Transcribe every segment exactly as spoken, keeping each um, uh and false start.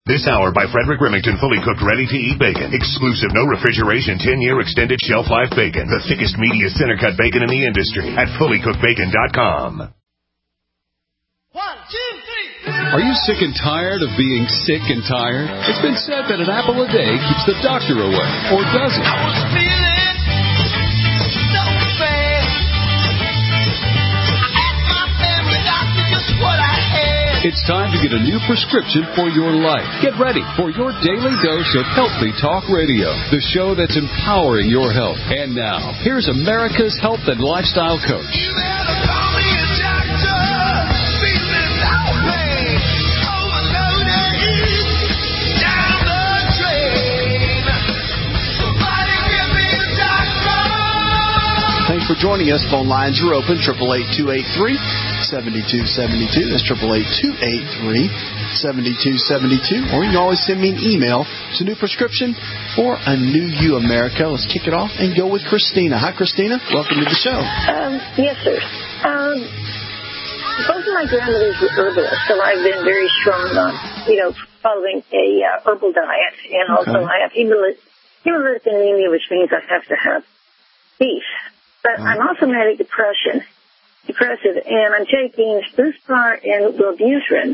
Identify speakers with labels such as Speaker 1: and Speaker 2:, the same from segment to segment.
Speaker 1: This hour by Frederick Remington, fully cooked, ready-to-eat bacon. Exclusive, no refrigeration, ten-year extended shelf life bacon. The thickest, meatiest center-cut bacon in the industry at fully cooked bacon dot com.
Speaker 2: One, two, three.
Speaker 3: Are you sick and tired of being sick and tired? It's been said that an apple a day keeps the doctor away, or does it?
Speaker 2: I was feeling so bad. I asked my family doctor just what I had.
Speaker 3: It's time to get a new prescription for your life. Get ready for your daily dose of Healthy Talk Radio, the show that's empowering your health. And now, here's America's health and lifestyle coach.
Speaker 2: You better call me a doctor. Feeling that way. Overloaded. Down the drain. Somebody give me a doctor.
Speaker 4: Thanks for joining us. Phone lines are open. eight eight eight, two eight three, seven two seven two. That's eight eight eight, two eight three, seven two seven two. Or you can always send me an email. It's a new prescription for a new you, America. Let's kick it off and go with Christina. Hi, Christina. Welcome to the show.
Speaker 5: Um, yes, sir. Um, both of my grandmothers were herbalists, so I've been very strong on, you know, following a uh, herbal diet. And also
Speaker 4: Okay.
Speaker 5: I have hemolytic, hemolytic anemia, which means I have to have beef. But
Speaker 4: Oh.
Speaker 5: I'm also manic depression. Depressive, and I'm taking Sprucepar and Wellbutrin,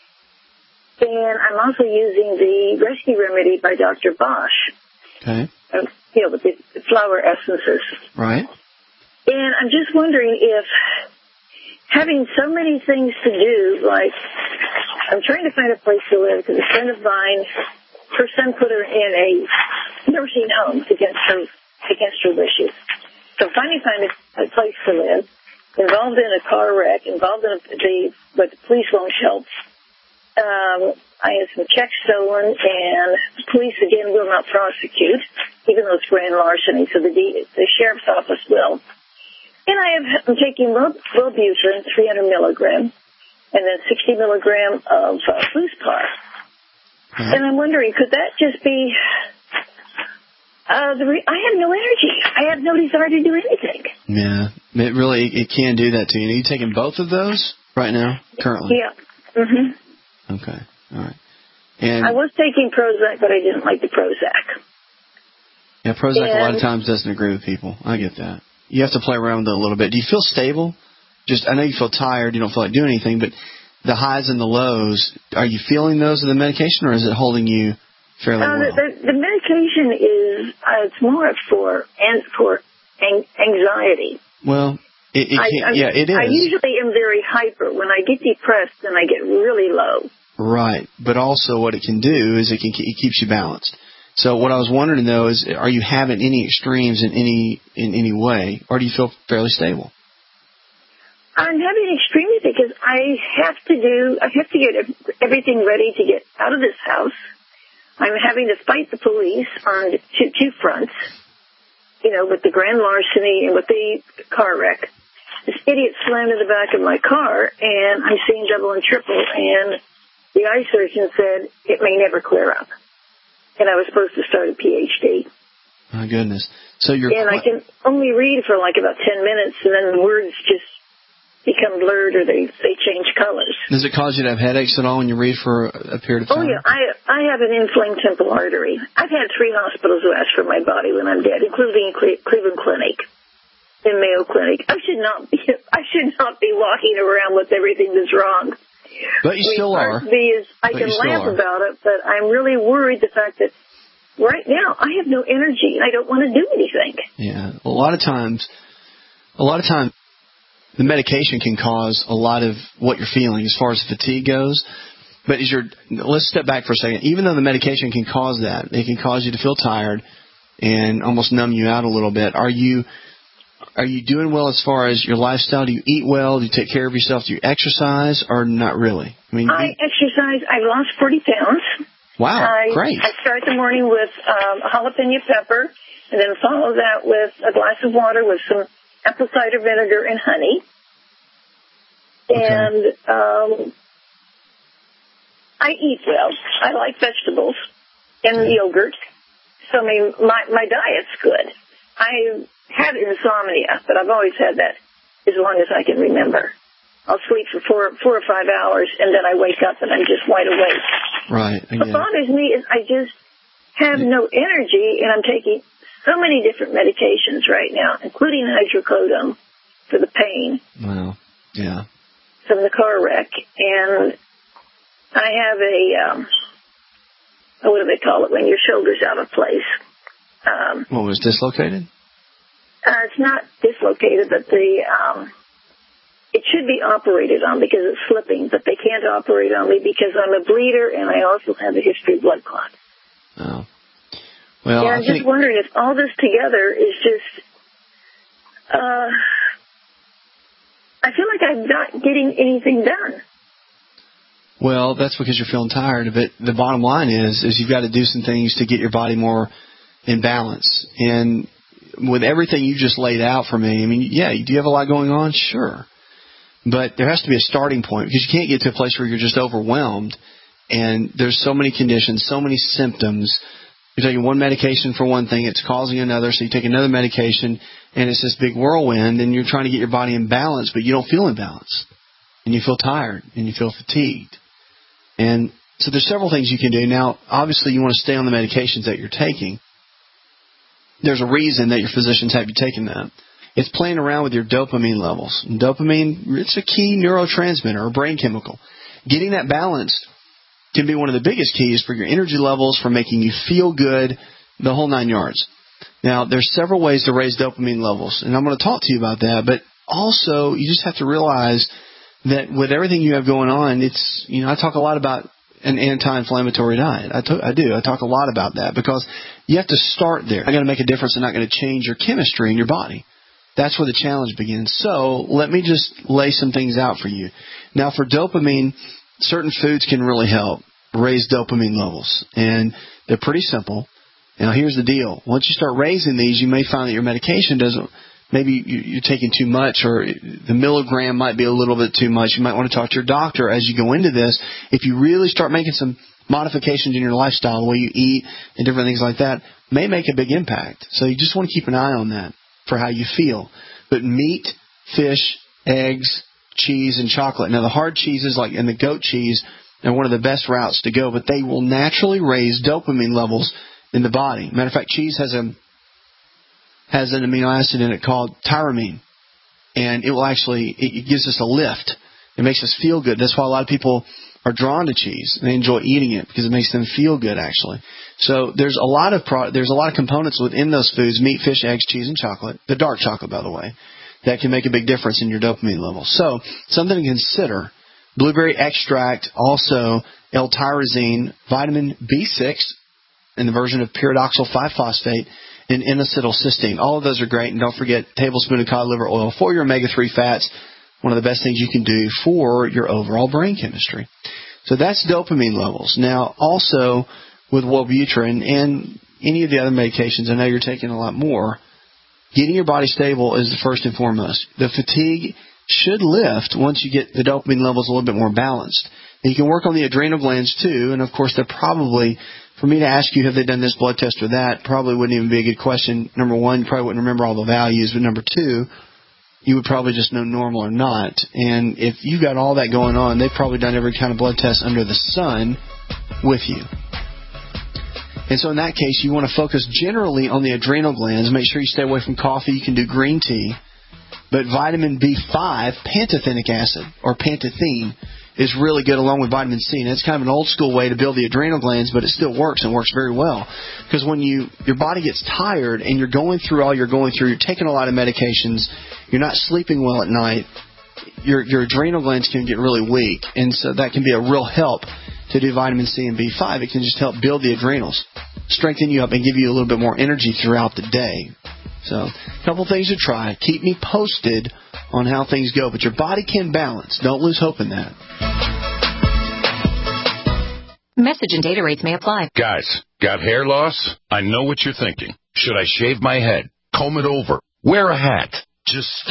Speaker 5: and I'm also using the Rescue Remedy by Doctor Bosch,
Speaker 4: Okay.
Speaker 5: uh, you know, with the flower essences.
Speaker 4: Right.
Speaker 5: And I'm just wondering if having so many things to do, like I'm trying to find a place to live because a friend of mine, her son put her in a nursing home against her against her wishes. So finally find a, a place to live. Involved in a car wreck, involved in a, the, but the police won't help. Um, I had some checks stolen, and the police again will not prosecute, even though it's grand larceny. So the the sheriff's office will. And I have I'm taking Wellbutrin, three hundred milligram, and then sixty milligram of uh, Sprucepar.
Speaker 4: Mm-hmm.
Speaker 5: And I'm wondering, could that just be? Uh, the re- I have no energy. I have no desire to do anything.
Speaker 4: Yeah. It really, it can do that to you. Are you taking both of those right now, currently?
Speaker 5: Yeah. Mhm.
Speaker 4: Okay. All right. And
Speaker 5: I was taking Prozac, but I didn't like the Prozac.
Speaker 4: yeah, Prozac
Speaker 5: and,
Speaker 4: a lot of times doesn't agree with people. I get that. You have to play around with it a little bit. Do you feel stable? Just, I know you feel tired. You don't feel like doing anything, but the highs and the lows, are you feeling those of the medication, or is it holding you fairly
Speaker 5: uh,
Speaker 4: well?
Speaker 5: the, the, the medication is, uh, it's more for, and for an- anxiety.
Speaker 4: Well, it, it
Speaker 5: I,
Speaker 4: can,
Speaker 5: I,
Speaker 4: yeah, it is.
Speaker 5: I usually am very hyper. When I get depressed, then I get really low.
Speaker 4: Right, but also what it can do is it can it keeps you balanced. So what I was wondering though is, are you having any extremes in any in any way, or do you feel fairly stable?
Speaker 5: I'm having extremely because I have to do, I have to get everything ready to get out of this house. I'm having to fight the police on two, two fronts, you know, with the grand larceny and with the car wreck. This idiot slammed in the back of my car, and I'm seeing double and triple, and the eye surgeon said it may never clear up. And I was supposed to start a P H D.
Speaker 4: My goodness. So you're
Speaker 5: And I can only read for like about ten minutes, and then the words just become blurred or they, they change colors.
Speaker 4: Does it cause you to have headaches at all when you read for a period of time?
Speaker 5: Oh, yeah. I I have an inflamed temple artery. I've had three hospitals who ask for my body when I'm dead, including Cle- Cleveland Clinic and Mayo Clinic. I should not be I should not be walking around with everything that's wrong.
Speaker 4: But you still are.
Speaker 5: Is, I
Speaker 4: But
Speaker 5: can
Speaker 4: you still
Speaker 5: laugh
Speaker 4: are.
Speaker 5: about it, but I'm really worried the fact that right now I have no energy and I don't want to do anything.
Speaker 4: Yeah. A lot of times, a lot of times, the medication can cause a lot of what you're feeling as far as fatigue goes. But as you're, let's step back for a second. Even though the medication can cause that, it can cause you to feel tired and almost numb you out a little bit. Are you are you doing well as far as your lifestyle? Do you eat well? Do you take care of yourself? Do you exercise, or not really? I mean,
Speaker 5: I
Speaker 4: you,
Speaker 5: exercise. I've lost forty pounds.
Speaker 4: wow,
Speaker 5: I,
Speaker 4: great.
Speaker 5: I start the morning with um, a jalapeno pepper, and then follow that with a glass of water with some apple cider vinegar and honey.
Speaker 4: Okay.
Speaker 5: And um, I eat well. I like vegetables and yogurt. So I mean, my my diet's good. I had insomnia, but I've always had that as long as I can remember. I'll sleep for four, four or five hours, and then I wake up and I'm just wide awake.
Speaker 4: Right. I
Speaker 5: What
Speaker 4: get it.
Speaker 5: bothers me is I just have no energy, and I'm taking so many different medications right now, including hydrocodone for the pain.
Speaker 4: Wow. Yeah.
Speaker 5: From the car wreck, and I have a, um, what do they call it when your shoulder's out of place? Um,
Speaker 4: What was dislocated?
Speaker 5: uh, it's not dislocated, but the um, it should be operated on because it's slipping, but they can't operate on me because I'm a bleeder and I also have a history of blood clots.
Speaker 4: Oh. Well,
Speaker 5: and
Speaker 4: I
Speaker 5: I'm
Speaker 4: think...
Speaker 5: just wondering if all this together is just, uh, I feel like I'm not getting anything done.
Speaker 4: Well, that's because you're feeling tired. But the bottom line is, is you've got to do some things to get your body more in balance. And with everything you just laid out for me, I mean, yeah, do you have a lot going on? Sure. But there has to be a starting point because you can't get to a place where you're just overwhelmed. And there's so many conditions, so many symptoms. You're taking one medication for one thing, it's causing another, so you take another medication, and it's this big whirlwind, and you're trying to get your body in balance, but you don't feel in balance. And you feel tired, and you feel fatigued. And so there's several things you can do. Now, obviously, you want to stay on the medications that you're taking. There's a reason that your physicians have you taking them. It's playing around with your dopamine levels. And dopamine, it's a key neurotransmitter or brain chemical. Getting that balanced can be one of the biggest keys for your energy levels, for making you feel good, the whole nine yards. Now, there's several ways to raise dopamine levels, and I'm going to talk to you about that. But also, you just have to realize that with everything you have going on, it's, you know, I talk a lot about an anti-inflammatory diet. I, to- I do. I talk a lot about that because you have to start there. Not going to make a difference and not going to change your chemistry in your body. That's where the challenge begins. So let me just lay some things out for you. Now, for dopamine, certain foods can really help raise dopamine levels, and they're pretty simple. Now, here's the deal. Once you start raising these, you may find that your medication doesn't, maybe you're taking too much, or the milligram might be a little bit too much. You might want to talk to your doctor as you go into this. If you really start making some modifications in your lifestyle, the way you eat and different things like that, may make a big impact. So you just want to keep an eye on that for how you feel. But meat, fish, eggs, cheese, and chocolate. Now, the hard cheeses like and the goat cheese are one of the best routes to go, but they will naturally raise dopamine levels in the body. Matter of fact, cheese has a has an amino acid in it called tyramine, and it will actually it gives us a lift. It makes us feel good. That's why a lot of people are drawn to cheese. They enjoy eating it because it makes them feel good, actually. So there's a lot of pro- there's a lot of components within those foods: meat, fish, eggs, cheese, and chocolate. The dark chocolate, by the way, that can make a big difference in your dopamine levels. So something to consider: blueberry extract, also L-tyrosine, vitamin B six, in the version of pyridoxal five phosphate, and N-acetylcysteine. All of those are great. And don't forget tablespoon of cod liver oil for your omega three fats. One of the best things you can do for your overall brain chemistry. So that's dopamine levels. Now, also with Wellbutrin and any of the other medications, I know you're taking a lot more, getting your body stable is the first and foremost. The fatigue should lift once you get the dopamine levels a little bit more balanced. And you can work on the adrenal glands too, and of course they're probably, for me to ask you have they done this blood test or that, probably wouldn't even be a good question. Number one, you probably wouldn't remember all the values, but number two, you would probably just know normal or not. And if you've got all that going on, they've probably done every kind of blood test under the sun with you. And so in that case, you want to focus generally on the adrenal glands. Make sure you stay away from coffee. You can do green tea. But vitamin B five, pantothenic acid, or pantothene, is really good along with vitamin C. And it's kind of an old school way to build the adrenal glands, but it still works and works very well. Because when you your body gets tired and you're going through all you're going through, you're taking a lot of medications, you're not sleeping well at night, your your adrenal glands can get really weak. And so that can be a real help to do vitamin C and B five. It can just help build the adrenals, strengthen you up, and give you a little bit more energy throughout the day. So a couple things to try. Keep me posted on how things go. But your body can balance. Don't lose hope in that.
Speaker 6: Message and data rates may apply.
Speaker 7: Guys, got hair loss? I know what you're thinking. Should I shave my head? Comb it over? Wear a hat? Just stop.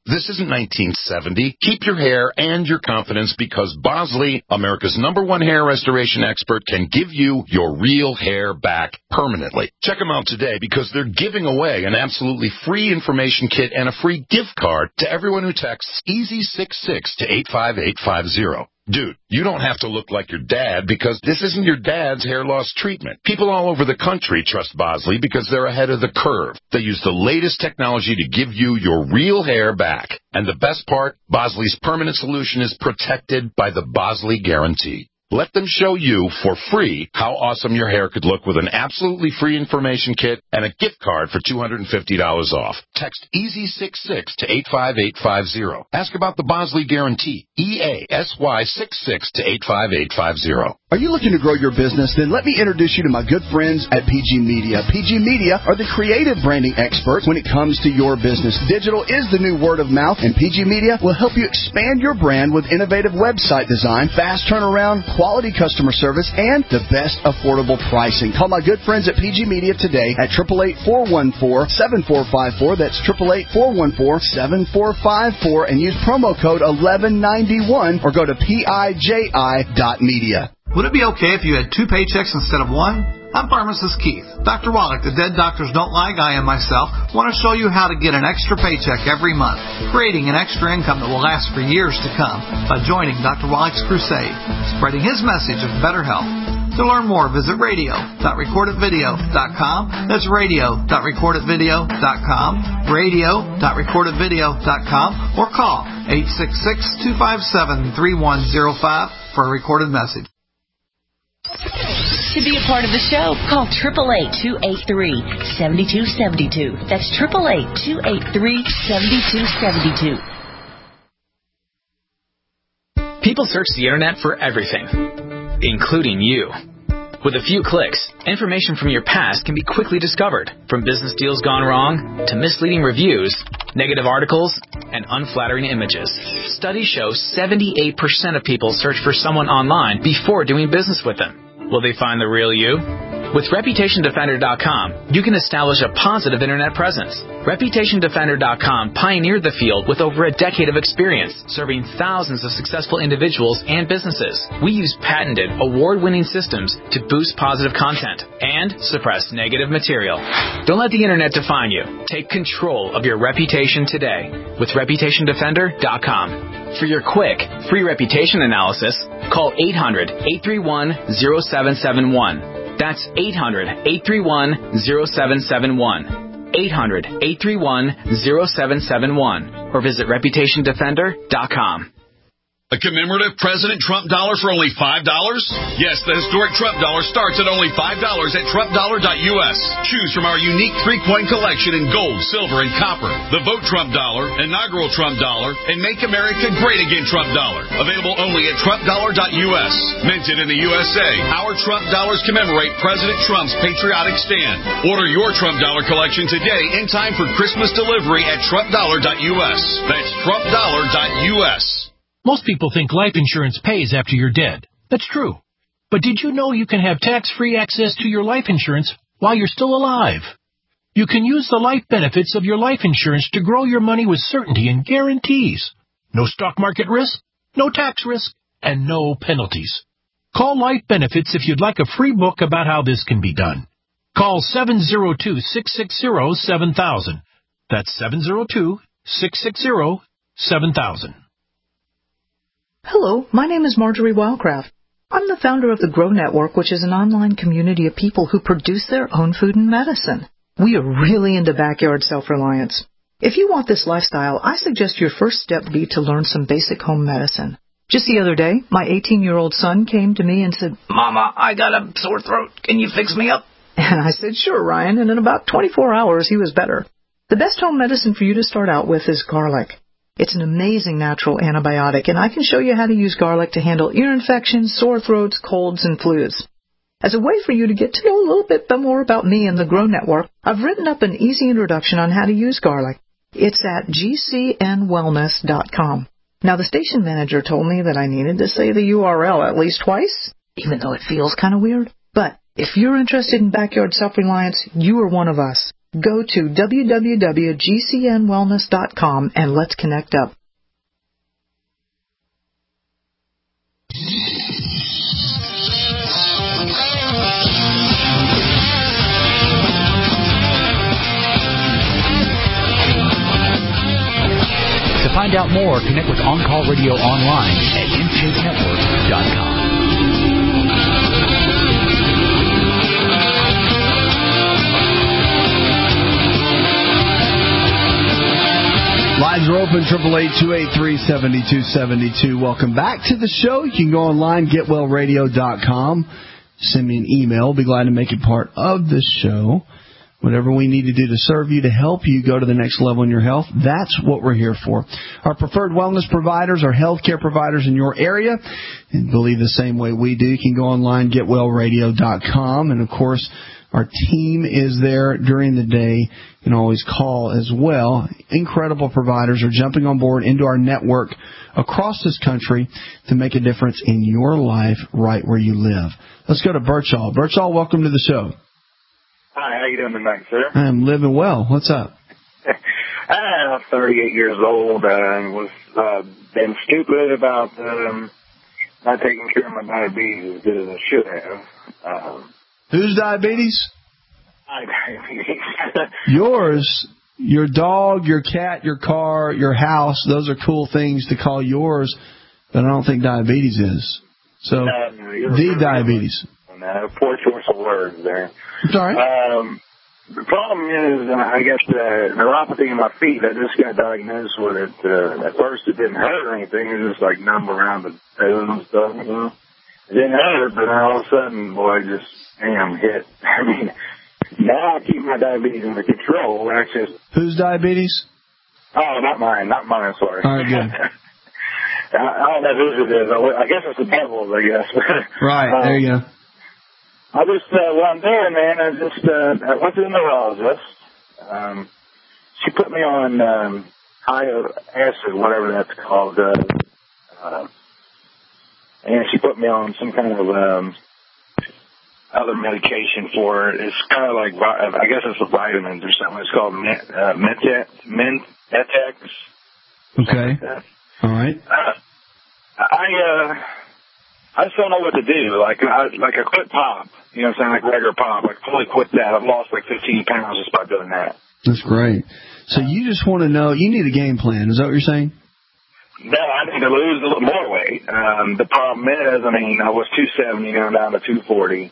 Speaker 7: This isn't nineteen seventy. Keep your hair and your confidence because Bosley, America's number one hair restoration expert, can give you your real hair back permanently. Check them out today because they're giving away an absolutely free information kit and a free gift card to everyone who texts easy sixty-six to eight five eight five zero. Dude, you don't have to look like your dad because this isn't your dad's hair loss treatment. People all over the country trust Bosley because they're ahead of the curve. They use the latest technology to give you your real hair back. And the best part, Bosley's permanent solution is protected by the Bosley Guarantee. Let them show you for free how awesome your hair could look with an absolutely free information kit and a gift card for two hundred fifty dollars off. Text easy sixty-six to eight five eight five zero. Ask about the Bosley Guarantee. E A S Y sixty-six to eight five eight five zero.
Speaker 8: Are you looking to grow your business? Then let me introduce you to my good friends at P G Media. P G Media are the creative branding experts when it comes to your business. Digital is the new word of mouth, and P G Media will help you expand your brand with innovative website design, fast turnaround, quality customer service, and the best affordable pricing. Call my good friends at P G Media today at eight eight eight, four one four, seven four five four. That's eight eight eight, four one four, seven four five four, and use promo code eleven ninety-one or go to P I J I dot media.
Speaker 9: Would it be okay if you had two paychecks instead of one? I'm pharmacist Keith. Doctor Wallach, the Dead Doctors Don't Lie guy, and myself want to show you how to get an extra paycheck every month, creating an extra income that will last for years to come by joining Doctor Wallach's crusade, spreading his message of better health. To learn more, visit radio dot record it video dot com. That's radio dot record it video dot com, radio dot record it video dot com, or call eight six six, two five seven, three one zero five for a recorded message.
Speaker 10: To be a part of the show, call eight eight eight, two eight three, seven two seven two. That's eight eight eight, two eight three, seven two seven two.
Speaker 11: People search the internet for everything, including you. With a few clicks, information from your past can be quickly discovered, from business deals gone wrong to misleading reviews, negative articles, and unflattering images. Studies show seventy-eight percent of people search for someone online before doing business with them. Will they find the real you? With Reputation Defender dot com, you can establish a positive internet presence. Reputation Defender dot com pioneered the field with over a decade of experience, serving thousands of successful individuals and businesses. We use patented, award-winning systems to boost positive content and suppress negative material. Don't let the internet define you. Take control of your reputation today with Reputation Defender dot com. For your quick, free reputation analysis, call eight hundred, eight three one, zero seven seven one. That's eight hundred, eight three one, zero seven seven one. eight hundred, eight three one, zero seven seven one. Or visit Reputation Defender dot com.
Speaker 12: A commemorative President Trump dollar for only five dollars? Yes, the historic Trump dollar starts at only five dollars at Trump dollar dot U S. Choose from our unique three-coin collection in gold, silver, and copper. The Vote Trump dollar, inaugural Trump dollar, and Make America Great Again Trump dollar. Available only at Trump dollar dot U S. Minted in the U S A, our Trump dollars commemorate President Trump's patriotic stand. Order your Trump dollar collection today in time for Christmas delivery at Trump dollar dot U S. That's Trump dollar dot U S.
Speaker 13: Most people think life insurance pays after you're dead. That's true. But did you know you can have tax-free access to your life insurance while you're still alive? You can use the life benefits of your life insurance to grow your money with certainty and guarantees. No stock market risk, no tax risk, and no penalties. Call Life Benefits if you'd like a free book about how this can be done. Call seven oh two, six six zero, seven thousand. That's seven oh two, six six zero, seven thousand.
Speaker 14: Hello, my name is Marjorie Wildcraft. I'm the founder of the Grow Network, which is an online community of people who produce their own food and medicine. We are really into backyard self-reliance. If you want this lifestyle, I suggest your first step be to learn some basic home medicine. Just the other day, my eighteen-year-old son came to me and said, "Mama, I got a sore throat. Can you fix me up?" And I said, "Sure, Ryan," and in about twenty-four hours, he was better. The best home medicine for you to start out with is garlic. It's an amazing natural antibiotic, and I can show you how to use garlic to handle ear infections, sore throats, colds, and flus. As a way for you to get to know a little bit more about me and the Grow Network, I've written up an easy introduction on how to use garlic. It's at G C N wellness dot com. Now, the station manager told me that I needed to say the U R L at least twice, even though it feels kind of weird. But if you're interested in backyard self-reliance, you are one of us. Go to w w w dot g c n wellness dot com and let's connect up.
Speaker 15: To find out more, connect with On Call Radio online at intake network dot com.
Speaker 8: Lines are open, triple eight, two eight three, seven two seven two. Welcome back to the show. You can go online, get well radio dot com. Send me an email. Be glad to make it part of the show. Whatever we need to do to serve you, to help you go to the next level in your health, that's what we're here for. Our preferred wellness providers are healthcare providers in your area. And believe the same way we do. You can go online, get well radio dot com. And, of course, our team is there during the day. You can always call as well. Incredible providers are jumping on board into our network across this country to make a difference in your life right where you live. Let's go to Birchall. Birchall, welcome to the show.
Speaker 16: Hi, how you doing tonight, sir?
Speaker 8: I'm living well. What's up?
Speaker 16: I'm thirty-eight years old and was uh, been stupid about um, not taking care of my diabetes as good as I should have. Um,
Speaker 8: Whose diabetes?
Speaker 16: My diabetes.
Speaker 8: Yours. Your dog, your cat, your car, your house, those are cool things to call yours, but I don't think diabetes is. So,
Speaker 16: no, no,
Speaker 8: the diabetes.
Speaker 16: No, poor choice of words there.
Speaker 8: Sorry.
Speaker 16: Um, the problem is, uh, I guess, the neuropathy in my feet. I just got diagnosed with it. Uh, at first, it didn't hurt or anything. It was just like numb around the toes and stuff. You know, it didn't hurt, but all of a sudden, boy, just damn hit. I mean, now I keep my diabetes under control. That's just
Speaker 8: whose diabetes?
Speaker 16: Oh, not mine. Not mine. Sorry.
Speaker 8: All right, good.
Speaker 16: I, I don't know whose it is. I guess it's the devil's. I guess.
Speaker 8: Right.
Speaker 16: um,
Speaker 8: there you go.
Speaker 16: I just, uh, what I'm doing, man, I just, uh, I went to the neurologist. Um, she put me on, um, high acid, whatever that's called, uh, uh, and she put me on some kind of, um, other medication for it. It's kind of like, I guess it's a vitamins or something. It's called Met, uh, Metex, Metex.
Speaker 8: Okay.
Speaker 16: Like
Speaker 8: all right.
Speaker 16: Uh, I, uh, I just don't know what to do. Like, I, like I quit pop. You know what I'm saying? Like regular pop. Like, fully quit that. I've lost like fifteen pounds just by doing that.
Speaker 8: That's great. So you just want to know, you need a game plan. Is that what you're saying?
Speaker 16: No, I need to lose a little more weight. Um, the problem is, I mean, I was two seventy, now I'm down to two forty.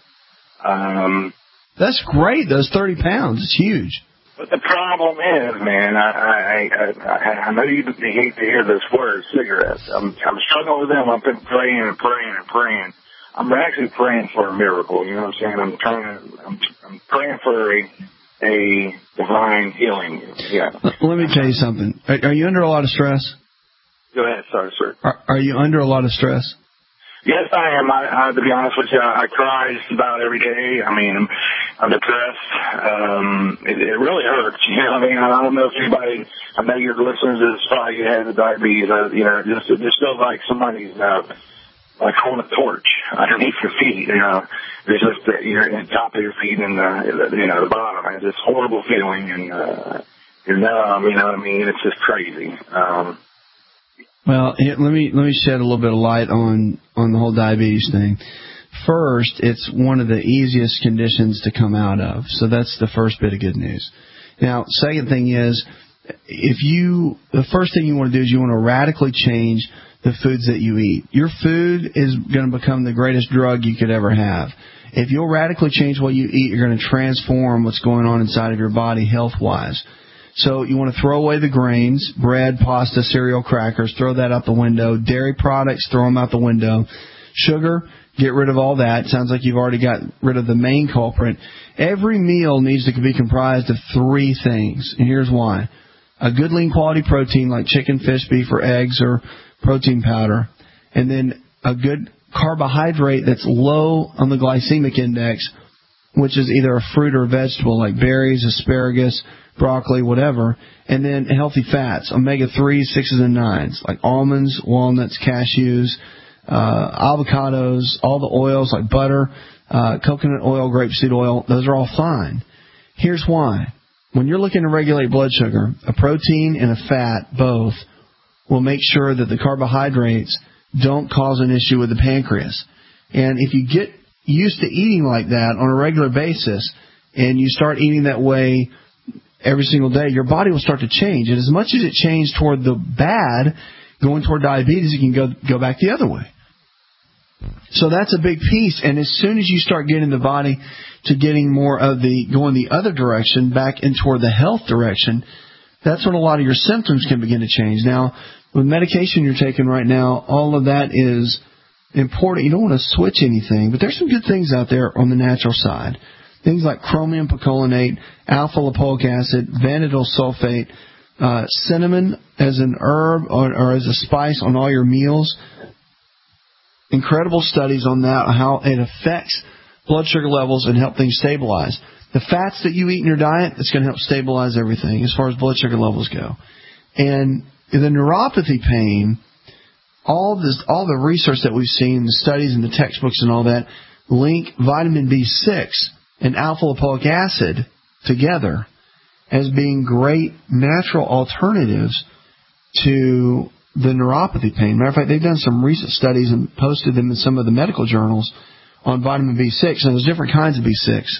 Speaker 16: Um,
Speaker 8: That's great. Those thirty pounds. It's huge.
Speaker 16: But the problem is, man, I I I, I, I know you hate to hear this word, cigarettes. I'm I'm struggling with them. I've been praying and praying and praying. I'm actually praying for a miracle. You know what I'm saying? I'm trying to. I'm, I'm praying for a a divine healing. Yeah.
Speaker 8: Let me tell you something. Are, are you under a lot of stress?
Speaker 16: Go ahead, sorry, sir.
Speaker 8: Are, are you under a lot of stress?
Speaker 16: Yes, I am. I, I, to be honest with you, I, I cry just about every day. I mean, I'm, I'm depressed. Um, it, it really hurts. You know, I mean, I don't know if anybody. I know your listeners is probably had the diabetes. Uh, you know, just it just feels like somebody's uh, like holding a torch underneath your feet. You know, it's just that you're at the top of your feet and the you know the bottom. It's this horrible feeling, and uh, you're numb. You know what I mean? It's just crazy. Um,
Speaker 8: Well, let me let me shed a little bit of light on, on the whole diabetes thing. First, it's one of the easiest conditions to come out of, so that's the first bit of good news. Now, second thing is, if you the first thing you want to do is you want to radically change the foods that you eat. Your food is going to become the greatest drug you could ever have. If you'll radically change what you eat, you're going to transform what's going on inside of your body health-wise. So you want to throw away the grains, bread, pasta, cereal, crackers, throw that out the window. Dairy products, throw them out the window. Sugar, get rid of all that. Sounds like you've already got rid of the main culprit. Every meal needs to be comprised of three things, and here's why. A good lean quality protein like chicken, fish, beef, or eggs, or protein powder. And then a good carbohydrate that's low on the glycemic index, which is either a fruit or a vegetable like berries, asparagus, broccoli, whatever, and then healthy fats, omega threes, sixes, and nines, like almonds, walnuts, cashews, uh, avocados, all the oils like butter, uh, coconut oil, grapeseed oil. Those are all fine. Here's why. when you're looking to regulate blood sugar, a protein and a fat, both, will make sure that the carbohydrates don't cause an issue with the pancreas. And if you get used to eating like that on a regular basis and you start eating that way every single day, your body will start to change. And as much as it changed toward the bad, going toward diabetes, it can go go back the other way. So that's a big piece. And as soon as you start getting the body to getting more of the, going the other direction, back in toward the health direction, that's when a lot of your symptoms can begin to change. Now, with medication you're taking right now, all of that is important. You don't want to switch anything, but there's some good things out there on the natural side. Things like chromium picolinate, alpha-lipoic acid, vanadyl sulfate, uh, cinnamon as an herb or, or as a spice on all your meals. Incredible studies on that, how it affects blood sugar levels and help things stabilize. The fats that you eat in your diet, it's going to help stabilize everything as far as blood sugar levels go. And the neuropathy pain, all this, all the research that we've seen, the studies and the textbooks and all that, link vitamin B six and alpha-lipoic acid together as being great natural alternatives to the neuropathy pain. Matter of fact, they've done some recent studies and posted them in some of the medical journals on vitamin B six, and there's different kinds of B six.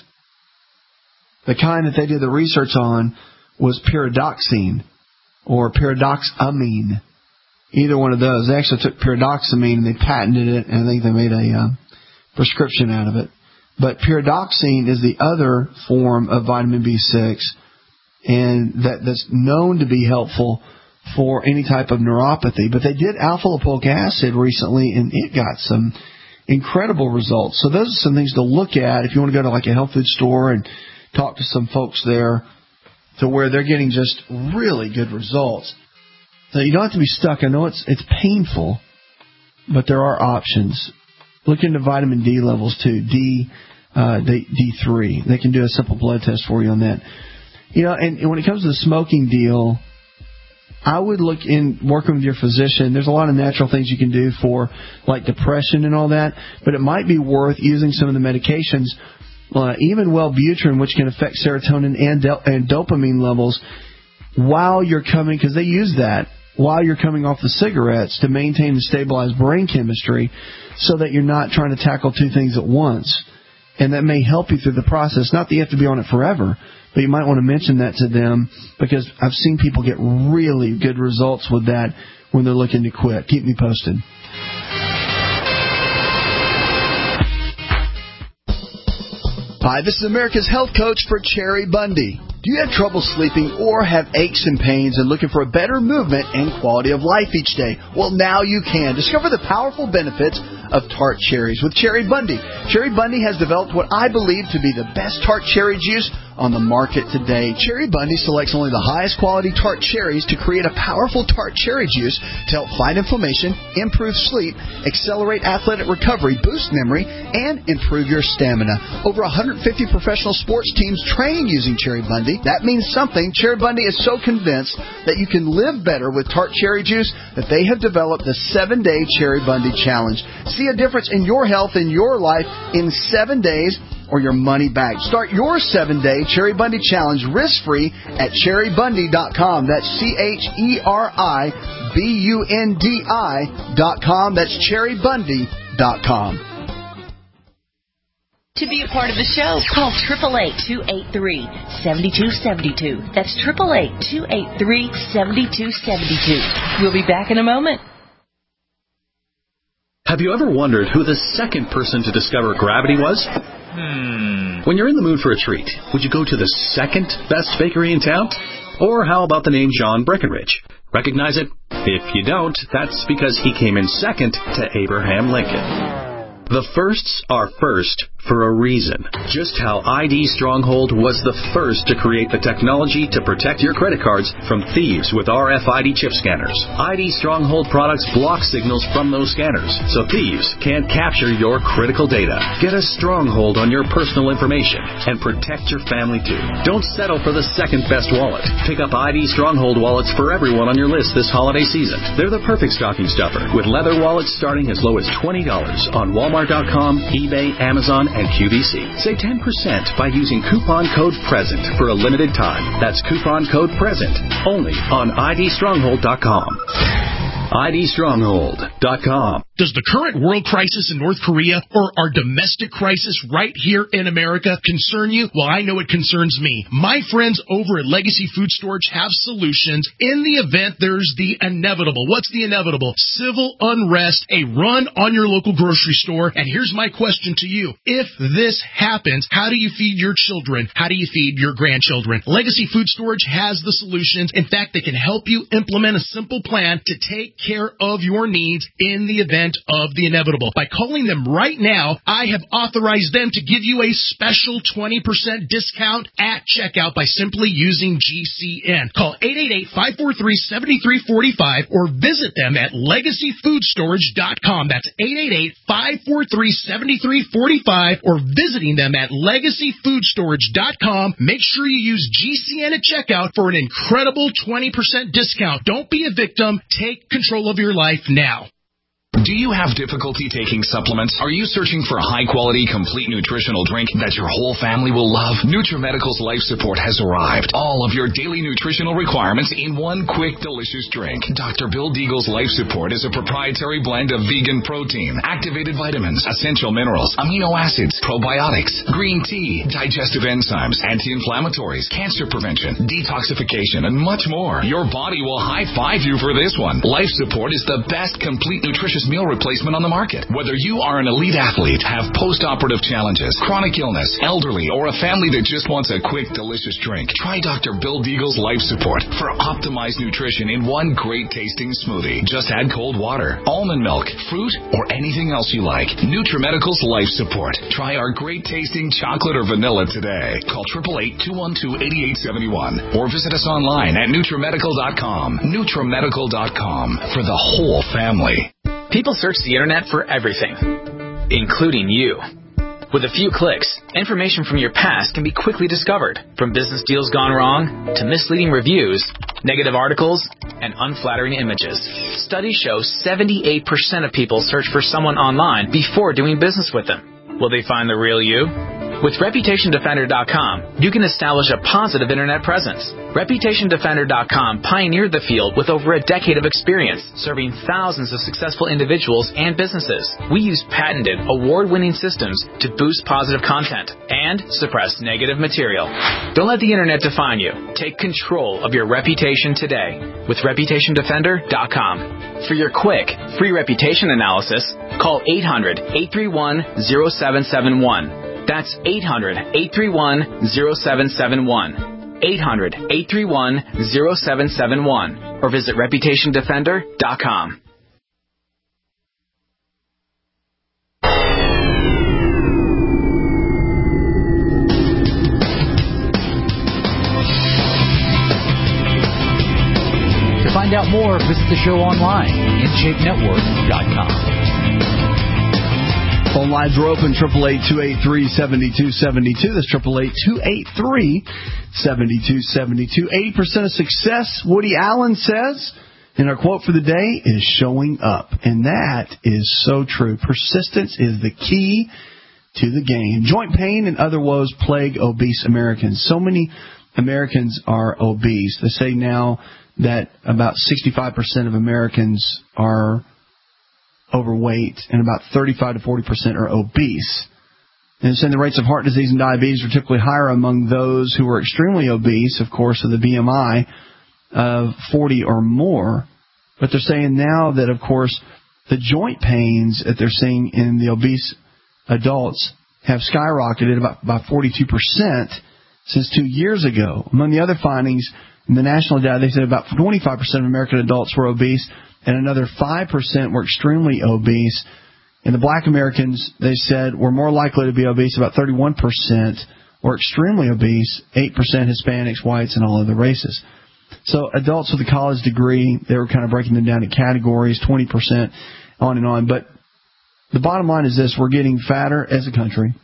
Speaker 8: The kind that they did the research on was pyridoxine or pyridoxamine. Either one of those. They actually took pyridoxamine and they patented it, and I think they made a uh, prescription out of it. But pyridoxine is the other form of vitamin B six, and that, that's known to be helpful for any type of neuropathy. But they did alpha-lipoic acid recently, and it got some incredible results. So those are some things to look at if you want to go to like a health food store and talk to some folks there to where they're getting just really good results. So you don't have to be stuck. I know it's it's painful, but there are options. Look into vitamin D levels too, D, uh, D, D3. They can do a simple blood test for you on that. You know, and, and when it comes to the smoking deal, I would look in working with your physician. There's a lot of natural things you can do for like depression and all that, but it might be worth using some of the medications, uh, even Wellbutrin, which can affect serotonin and, del- and dopamine levels while you're coming, because they use that while you're coming off the cigarettes to maintain and stabilize brain chemistry so that you're not trying to tackle two things at once. And that may help you through the process. Not that you have to be on it forever, but you might want to mention that to them because I've seen people get really good results with that when they're looking to quit. Keep me posted. Hi, this is America's Health Coach for Cherry Bundy. Do you have trouble sleeping or have aches and pains and looking for a better movement and quality of life each day? Well, now you can. Discover the powerful benefits of tart cherries with Cherry Bundy. Cherry Bundy has developed what I believe to be the best tart cherry juice on the market today. Cherry Bundy selects only the highest quality tart cherries to create a powerful tart cherry juice to help fight inflammation, improve sleep, accelerate athletic recovery, boost memory, and improve your stamina. Over one hundred fifty professional sports teams train using Cherry Bundy. That means something. Cherry Bundy is so convinced that you can live better with tart cherry juice that they have developed the seven-day Cherry Bundy Challenge. See a difference in your health and your life in seven days or your money back. Start your seven-day Cherry Bundy Challenge risk-free at cherry bundy dot com. That's C H E R I B U N D I dot com. That's cherry bundy dot com.
Speaker 10: To be a part of the show, call eight eight eight, two eight three, seven two seven two. That's eight eight eight, two eight three, seven two seven two. We'll be back in a moment.
Speaker 17: Have you ever wondered who the second person to discover gravity was? Hmm. When you're in the mood for a treat, would you go to the second best bakery in town? Or how about the name John Breckenridge? Recognize it? If you don't, that's because he came in second to Abraham Lincoln. The firsts are first for a reason. Just how I D Stronghold was the first to create the technology to protect your credit cards from thieves with R F I D chip scanners. I D Stronghold products block signals from those scanners, so thieves can't capture your critical data. Get a stronghold on your personal information and protect your family too. Don't settle for the second best wallet. Pick up I D Stronghold wallets for everyone on your list this holiday season. They're the perfect stocking stuffer, with leather wallets starting as low as twenty dollars on Walmart dot com, eBay, Amazon, and Q V C. Save ten percent by using coupon code PRESENT for a limited time. That's coupon code PRESENT only on I D stronghold dot com. I D stronghold dot com.
Speaker 13: Does the current world crisis in North Korea or our domestic crisis right here in America concern you? Well, I know it concerns me. My friends over at Legacy Food Storage have solutions in the event there's the inevitable. What's the inevitable? Civil unrest, a run on your local grocery store. And here's my question to you. If this happens, how do you feed your children? How do you feed your grandchildren? Legacy Food Storage has the solutions. In fact, they can help you implement a simple plan to take care of your needs in the event of the inevitable. By calling them right now, I have authorized them to give you a special twenty percent discount at checkout by simply using G C N. Call eight eight eight, five four three, seven three four five or visit them at legacy food storage dot com. That's eight eight eight, five four three, seven three four five or visiting them at legacy food storage dot com. Make sure you use G C N at checkout for an incredible twenty percent discount. Don't be a victim. Take control of your life now.
Speaker 18: Do you have difficulty taking supplements? Are you searching for a high-quality, complete nutritional drink that your whole family will love? NutriMedical's Life Support has arrived. All of your daily nutritional requirements in one quick, delicious drink. Doctor Bill Deagle's Life Support is a proprietary blend of vegan protein, activated vitamins, essential minerals, amino acids, probiotics, green tea, digestive enzymes, anti-inflammatories, cancer prevention, detoxification, and much more. Your body will high-five you for this one. Life Support is the best complete nutritious meal replacement on the market. Whether you are an elite athlete, have post-operative challenges, chronic illness, elderly, or a family that just wants a quick, delicious drink, try Doctor Bill Deagle's Life Support for optimized nutrition in one great-tasting smoothie. Just add cold water, almond milk, fruit, or anything else you like. NutriMedical's Life Support. Try our great-tasting chocolate or vanilla today. Call eight eight eight, two one two, eight eight seven one or visit us online at nutrimedical dot com. nutrimedical dot com for the whole family.
Speaker 11: People search the internet for everything, including you. With a few clicks, information from your past can be quickly discovered, from business deals gone wrong to misleading reviews, negative articles, and unflattering images. Studies show seventy-eight percent of people search for someone online before doing business with them. Will they find the real you? With Reputation Defender dot com, you can establish a positive internet presence. Reputation Defender dot com pioneered the field with over a decade of experience, serving thousands of successful individuals and businesses. We use patented, award-winning systems to boost positive content and suppress negative material. Don't let the internet define you. Take control of your reputation today with Reputation Defender dot com. For your quick, free reputation analysis, call eight hundred, eight three one, zero seven seven one. That's eight hundred, eight three one, zero seven seven one. eight hundred, eight three one, zero seven seven one. Or visit Reputation Defender dot com.
Speaker 15: To find out more, visit the show online, in shape network dot com.
Speaker 8: Phone lines are open, eight eight eight, two eight three, seven two seven two. That's eight eight eight, two eight three, seven two seven two. eighty percent of success, Woody Allen says, and our quote for the day is showing up. And that is so true. Persistence is the key to the game. Joint pain and other woes plague obese Americans. So many Americans are obese. They say now that about sixty-five percent of Americans are overweight, and about thirty-five to forty percent are obese. And they're saying the rates of heart disease and diabetes are typically higher among those who are extremely obese, of course, with a B M I of forty or more. But they're saying now that, of course, the joint pains that they're seeing in the obese adults have skyrocketed about by forty-two percent since two years ago. Among the other findings in the national data, they said about twenty-five percent of American adults were obese, and another five percent were extremely obese. And the black Americans, they said, were more likely to be obese, about thirty-one percent, or extremely obese, eight percent Hispanics, whites, and all other races. So adults with a college degree, they were kind of breaking them down in categories, twenty percent, on and on. But the bottom line is this: we're getting fatter as a country.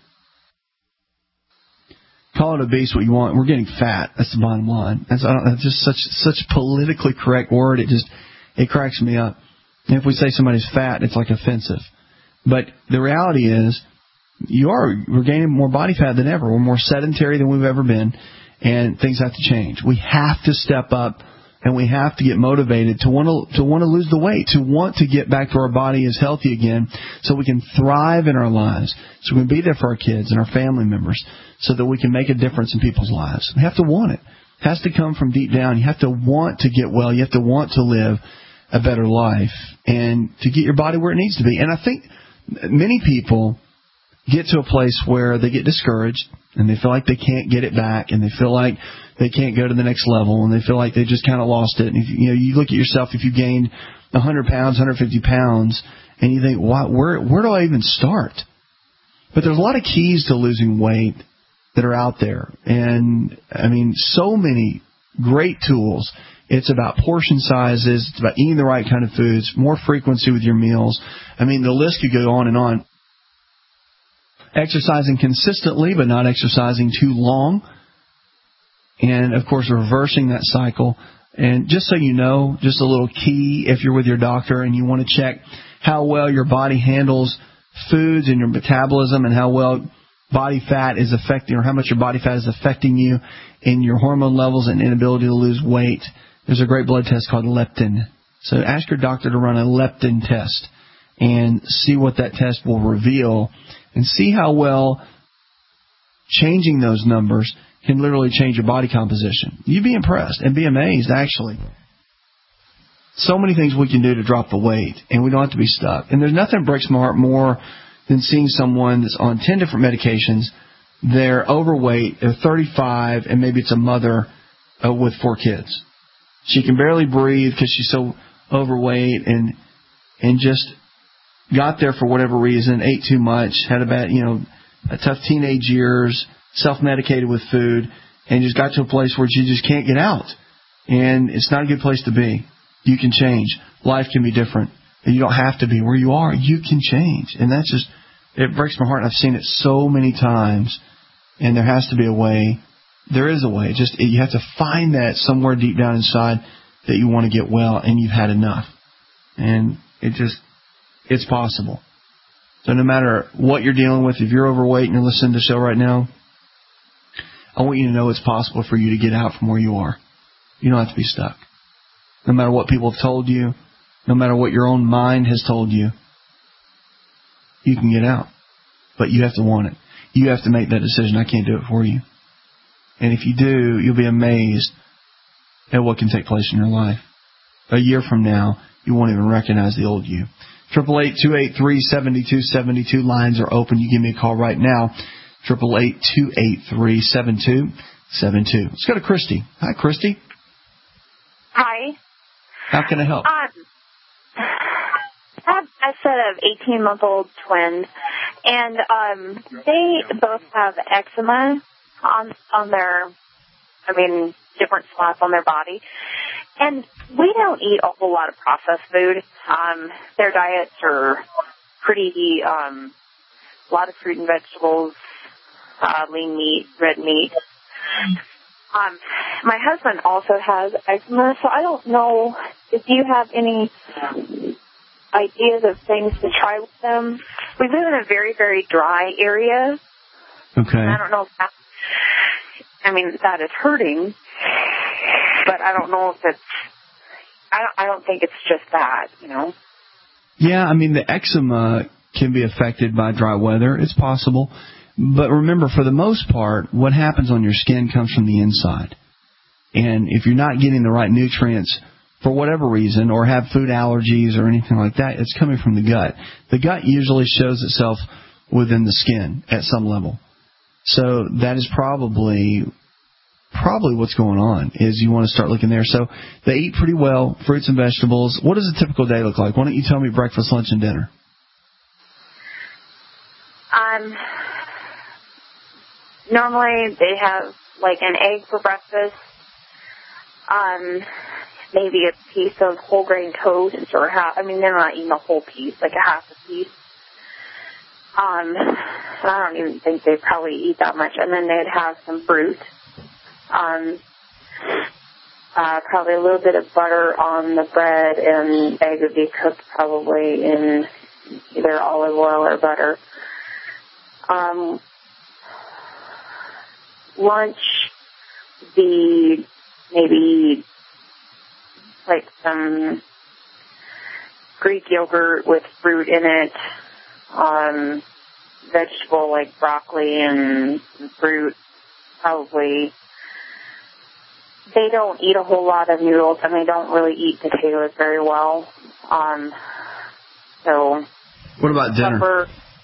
Speaker 8: Call it obese what you want. We're getting fat. That's the bottom line. That's, I don't, that's just such such politically correct word. It just it cracks me up. And if we say somebody's fat, it's like offensive. But the reality is
Speaker 19: you are, we're gaining more body fat than ever. We're more sedentary than we've ever been, and things have to change. We have to step up, and we have to get motivated to want to to want to lose the weight, to want to get back to our body as healthy again, so we can thrive in our lives, so we can be there for our kids and our family members, so that we can make a difference in people's lives. We have to want it. It has to come from deep down. You have to want to get well. You have to want to live a better life and to get your body where it needs to be. And I think many people get to a place where they get discouraged and they feel like they can't get it back, and they feel like they can't go to the next level, and they feel like they just kind of lost it. And if you know, you look at yourself, if you gained one hundred pounds, one hundred fifty pounds, and you think, wow, where where do I even start? But there's a lot of keys to losing weight that are out there, and I mean, so many great tools. It's about portion sizes. It's about eating the right kind of foods, more frequency with your meals. I mean, the list could go on and on. Exercising consistently, but not exercising too long. And, of course, reversing that cycle. And just so you know, just a little key if you're with your doctor and you want to check how well your body handles foods and your metabolism, and how well body fat is affecting, or how much your body fat is affecting you in your hormone levels and inability to lose weight. There's a great blood test called leptin. So ask your doctor to run a leptin test and see what that test will reveal, and see how well changing those numbers can literally change your body composition. You'd be impressed and be amazed, actually. So many things we can do to drop the weight, and we don't have to be stuck. And there's nothing that breaks my heart more than seeing someone that's on ten different medications. They're overweight, they're thirty-five, and maybe it's a mother uh, with four kids. She can barely breathe because she's so overweight, and and just got there for whatever reason, ate too much, had a bad, you know, a tough teenage years, self-medicated with food, and just got to a place where she just can't get out. And it's not a good place to be. You can change. Life can be different. And you don't have to be where you are. You can change. And that's just, it breaks my heart. I've seen it so many times. And there has to be a way. There is a way. Just, you have to find that somewhere deep down inside that you want to get well, and you've had enough. And it just, it's possible. So no matter what you're dealing with, if you're overweight and you're listening to the show right now, I want you to know it's possible for you to get out from where you are. You don't have to be stuck. No matter what people have told you, no matter what your own mind has told you, you can get out. But you have to want it. You have to make that decision. I can't do it for you. And if you do, you'll be amazed at what can take place in your life. A year from now, you won't even recognize the old you. Triple eight two eight three seven two seven two. Lines are open. You give me a call right now. Triple eight two eight three seven two seven two. Let's go to Christy. Hi, Christy.
Speaker 20: Hi.
Speaker 19: How can I help?
Speaker 20: Um, I have a set of eighteen-month-old twins, and um, they both have eczema on on their, I mean, different spots on their body. And we don't eat a whole lot of processed food. Um, their diets are pretty, um, a lot of fruit and vegetables, uh, lean meat, red meat. Um, my husband also has eczema, so I don't know if you have any ideas of things to try with them. We live in a very, very dry area.
Speaker 19: Okay.
Speaker 20: I don't know if that, I mean, that is hurting, but I don't know if it's, I don't, I don't think it's just that, you know.
Speaker 19: Yeah, I mean, the eczema can be affected by dry weather. It's possible. But remember, for the most part, what happens on your skin comes from the inside. And if you're not getting the right nutrients for whatever reason, or have food allergies or anything like that, it's coming from the gut. The gut usually shows itself within the skin at some level. So that is probably probably what's going on, is you want to start looking there. So they eat pretty well, fruits and vegetables. What does a typical day look like? Why don't you tell me breakfast, lunch, and dinner?
Speaker 20: Um, normally they have like an egg for breakfast, um, maybe a piece of whole grain toast, or half, I mean, they're not eating a whole piece, like a half a piece. Um, I don't even think they probably eat that much. And then they'd have some fruit. Um, uh, probably a little bit of butter on the bread, and egg would be cooked probably in either olive oil or butter. Um, lunch would be maybe like some Greek yogurt with fruit in it, um, vegetable like broccoli and some fruit, probably. They don't eat a whole lot of noodles, and they don't really eat potatoes very well. Um, so.
Speaker 19: What about dinner?
Speaker 20: Supper,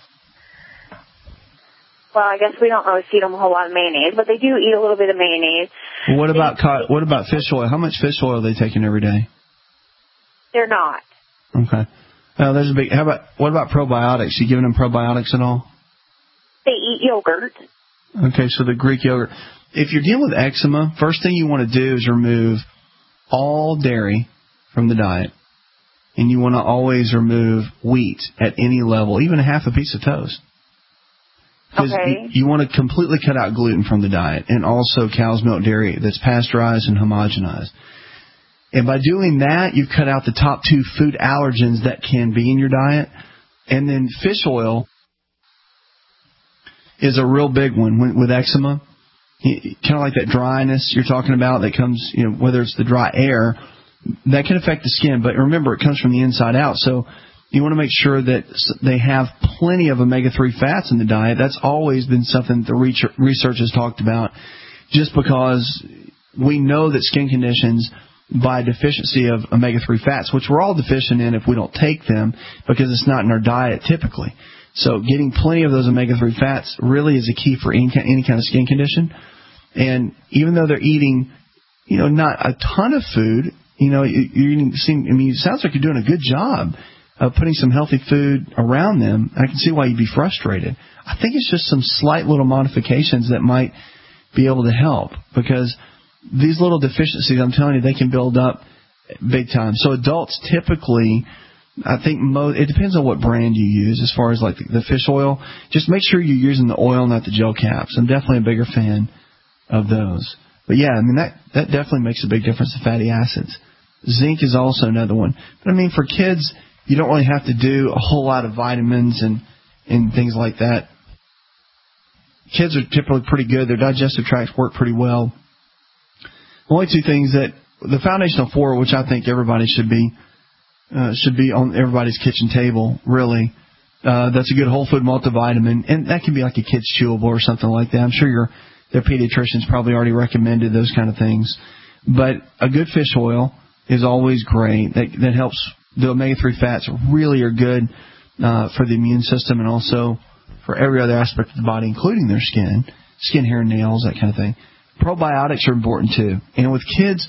Speaker 20: well, I guess we don't really feed them a whole lot of mayonnaise, but they do eat a little bit of mayonnaise.
Speaker 19: Well, what about co- what about fish oil? How much fish oil are they taking every day?
Speaker 20: They're not.
Speaker 19: Okay. Now, there's a big. How about what about probiotics? You giving them probiotics at all?
Speaker 20: They eat yogurt.
Speaker 19: Okay, so the Greek yogurt. If you're dealing with eczema, first thing you want to do is remove all dairy from the diet. And you want to always remove wheat at any level, even a half a piece of toast.
Speaker 20: Okay.
Speaker 19: You, you want to completely cut out gluten from the diet, and also cow's milk dairy that's pasteurized and homogenized. And by doing that, you've cut out the top two food allergens that can be in your diet. And then fish oil is a real big one with, with eczema. Kind of like that dryness you're talking about that comes, you know, whether it's the dry air, that can affect the skin. But remember, it comes from the inside out. So you want to make sure that they have plenty of omega three fats in the diet. That's always been something that the research has talked about, just because we know that skin conditions by deficiency of omega three fats, which we're all deficient in if we don't take them because it's not in our diet typically. So getting plenty of those omega three fats really is a key for any, any kind of skin condition. And even though they're eating, you know, not a ton of food, you know, you're eating, I mean, it sounds like you're doing a good job of putting some healthy food around them. I can see why you'd be frustrated. I think it's just some slight little modifications that might be able to help, because these little deficiencies, I'm telling you, they can build up big time. So adults typically, I think mo- it depends on what brand you use as far as like the, the fish oil. Just make sure you're using the oil, not the gel caps. I'm definitely a bigger fan of those. But yeah, I mean, that, that definitely makes a big difference in fatty acids. Zinc is also another one. But I mean, for kids, you don't really have to do a whole lot of vitamins and, and things like that. Kids are typically pretty good. Their digestive tracts work pretty well. The only two things that the foundational four, which I think everybody should be uh, should be on everybody's kitchen table, really. Uh, that's a good whole food multivitamin, and that can be like a kid's chewable or something like that. I'm sure your their pediatrician's probably already recommended those kind of things. But a good fish oil is always great. That that helps. The omega three fats really are good uh, for the immune system and also for every other aspect of the body, including their skin, skin, hair, nails, that kind of thing. Probiotics are important too. And with kids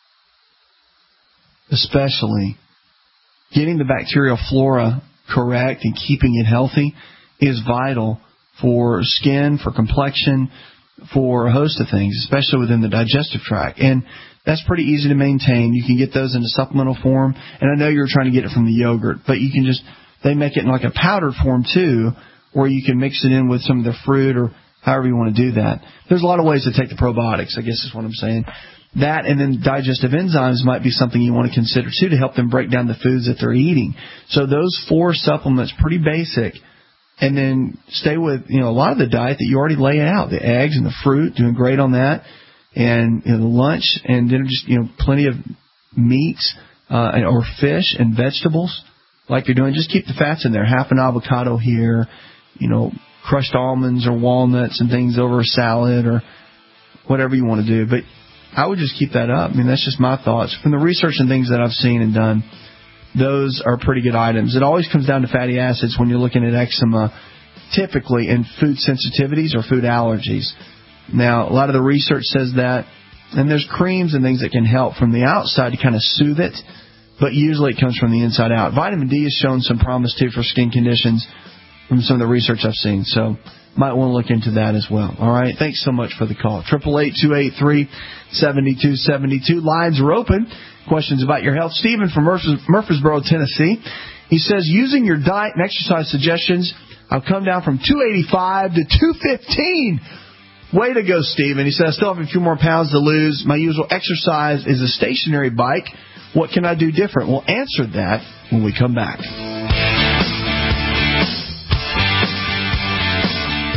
Speaker 19: especially, getting the bacterial flora correct and keeping it healthy is vital for skin, for complexion, for a host of things, especially within the digestive tract. And that's pretty easy to maintain. You can get those in a supplemental form. And I know you're trying to get it from the yogurt, but you can just, they make it in like a powdered form too, where you can mix it in with some of the fruit or however you want to do that. There's a lot of ways to take the probiotics, I guess is what I'm saying. That and then digestive enzymes might be something you want to consider too, to help them break down the foods that they're eating. So those four supplements, pretty basic. And then stay with, you know, a lot of the diet that you already lay out, the eggs and the fruit, doing great on that. And, you know, the lunch, and then just, you know, plenty of meats uh, or fish and vegetables like you're doing. Just keep the fats in there. Half an avocado here, you know, crushed almonds or walnuts and things over a salad or whatever you want to do. But I would just keep that up. I mean, that's just my thoughts. From the research and things that I've seen and done, those are pretty good items. It always comes down to fatty acids when you're looking at eczema, typically in food sensitivities or food allergies. Now, a lot of the research says that, and there's creams and things that can help from the outside to kind of soothe it, but usually it comes from the inside out. Vitamin D has shown some promise, too, for skin conditions from some of the research I've seen, so might want to look into that as well. All right, thanks so much for the call. eight eight eight, two eight three, seven two seven two. Lines are open. Questions about your health. Stephen from Murfreesboro, Tennessee. He says, using your diet and exercise suggestions, I've come down from two eighty-five to two fifteen. Way to go, Stephen. He said, I still have a few more pounds to lose. My usual exercise is a stationary bike. What can I do different? We'll answer that when we come back.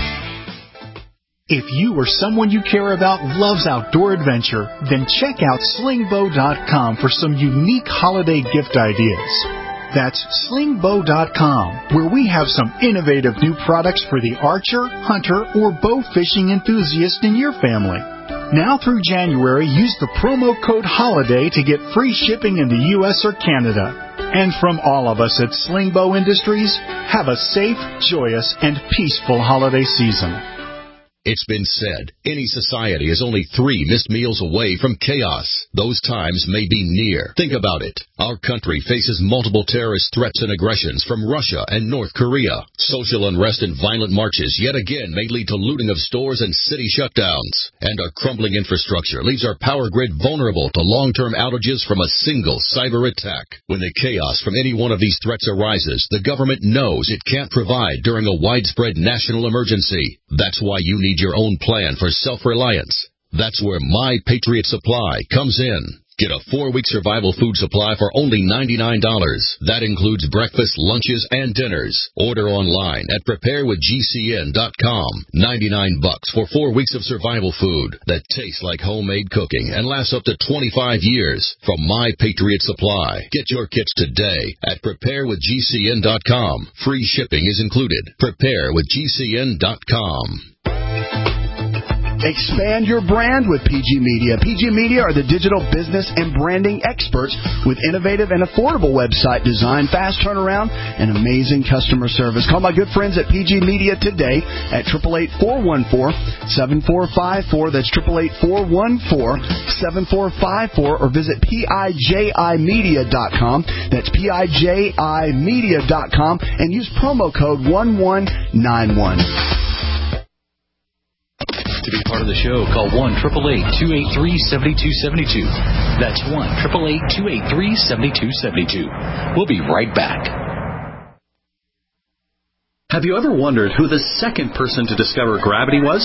Speaker 21: If you or someone you care about loves outdoor adventure, then check out sling bow dot com for some unique holiday gift ideas. That's sling bow dot com, where we have some innovative new products for the archer, hunter, or bow fishing enthusiast in your family. Now through January, use the promo code HOLIDAY to get free shipping in the U S or Canada. And from all of us at Sling Bow Industries, have a safe, joyous, and peaceful holiday season.
Speaker 22: It's been said, any society is only three missed meals away from chaos. Those times may be near. Think about it. Our country faces multiple terrorist threats and aggressions from Russia and North Korea. Social unrest and violent marches yet again may lead to looting of stores and city shutdowns. And our crumbling infrastructure leaves our power grid vulnerable to long-term outages from a single cyber attack. When the chaos from any one of these threats arises, the government knows it can't provide during a widespread national emergency. That's why you need your own plan for self-reliance. That's where My Patriot Supply comes in. Get a four-week survival food supply for only ninety-nine dollars. That includes breakfast, lunches, and dinners. Order online at prepare with G C N dot com. ninety-nine bucks for four weeks of survival food that tastes like homemade cooking and lasts up to twenty-five years from My Patriot Supply. Get your kits today at prepare with G C N dot com. Free shipping is included. prepare with G C N dot com.
Speaker 8: Expand your brand with P G Media. P G Media are the digital business and branding experts with innovative and affordable website design, fast turnaround, and amazing customer service. Call my good friends at P G Media today at eight eight eight, four one four, seven four five four. That's eight eight eight, four one four, seven four five four, or visit P I J I media dot com. That's P I J I media dot com and use promo code one one nine one.
Speaker 15: To be part of the show, call one eight eight eight, two eight three, seven two seven two. That's one eight eight eight, two eight three, seven two seven two. We'll be right back.
Speaker 17: Have you ever wondered who the second person to discover gravity was?